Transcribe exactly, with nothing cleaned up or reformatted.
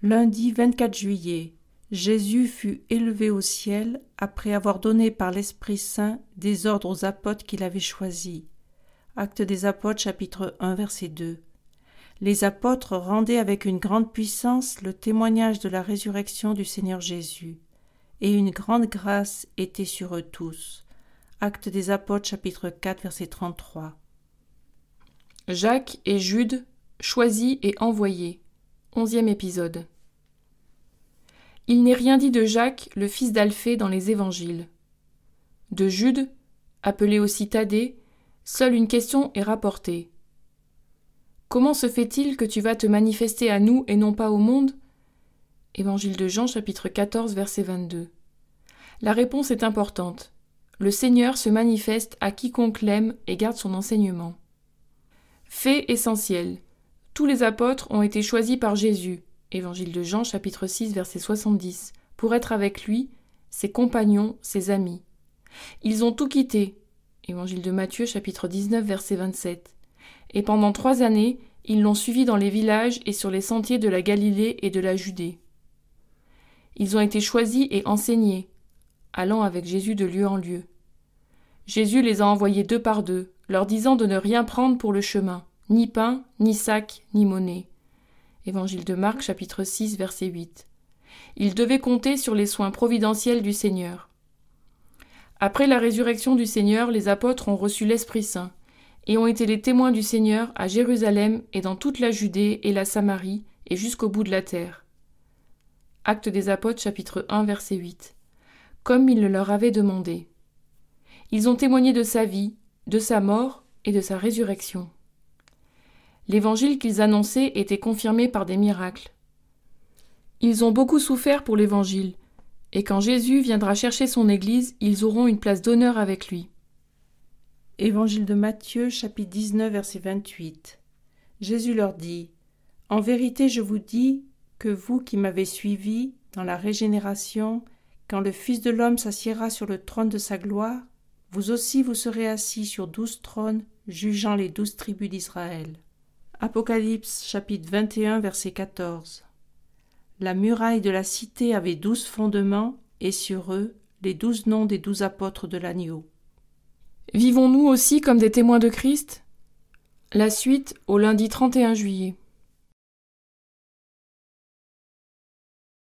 Lundi vingt-quatre juillet, Jésus fut élevé au ciel après avoir donné par l'Esprit Saint des ordres aux apôtres qu'il avait choisis. Actes des apôtres, chapitre un, verset deux. Les apôtres rendaient avec une grande puissance le témoignage de la résurrection du Seigneur Jésus, et une grande grâce était sur eux tous. Actes des apôtres, chapitre quatre, verset trente-trois. Jacques et Jude, choisis et envoyés. Onzième épisode. Il n'est rien dit de Jacques, le fils d'Alphée, dans les évangiles. De Jude, appelé aussi Thaddée, seule une question est rapportée. Comment se fait-il que tu vas te manifester à nous et non pas au monde ? Évangile de Jean, chapitre quatorze, verset vingt-deux. La réponse est importante. Le Seigneur se manifeste à quiconque l'aime et garde son enseignement. Fait essentiel. Tous les apôtres ont été choisis par Jésus, Évangile de Jean, chapitre six, verset soixante-dix, pour être avec lui, ses compagnons, ses amis. Ils ont tout quitté, Évangile de Matthieu, chapitre dix-neuf, verset vingt-sept. Et pendant trois années, ils l'ont suivi dans les villages et sur les sentiers de la Galilée et de la Judée. Ils ont été choisis et enseignés, allant avec Jésus de lieu en lieu. Jésus les a envoyés deux par deux, leur disant de ne rien prendre pour le chemin, ni pain, ni sac, ni monnaie. Évangile de Marc, chapitre six, verset huit. Ils devaient compter sur les soins providentiels du Seigneur. Après la résurrection du Seigneur, les apôtres ont reçu l'Esprit Saint et ont été les témoins du Seigneur à Jérusalem et dans toute la Judée et la Samarie et jusqu'au bout de la terre. Actes des apôtres, chapitre un, verset huit. Comme il le leur avait demandé. Ils ont témoigné de sa vie, de sa mort et de sa résurrection. L'évangile qu'ils annonçaient était confirmé par des miracles. Ils ont beaucoup souffert pour l'évangile, et quand Jésus viendra chercher son Église, ils auront une place d'honneur avec lui. Évangile de Matthieu, chapitre dix-neuf, verset vingt-huit. Jésus leur dit : « En vérité, je vous dis que vous qui m'avez suivi dans la régénération, quand le Fils de l'homme s'assiera sur le trône de sa gloire, vous aussi vous serez assis sur douze trônes, jugeant les douze tribus d'Israël. » Apocalypse, chapitre vingt et un, verset quatorze. La muraille de la cité avait douze fondements, et sur eux, les douze noms des douze apôtres de l'agneau. Vivons-nous aussi comme des témoins de Christ ? La suite au lundi trente et un juillet.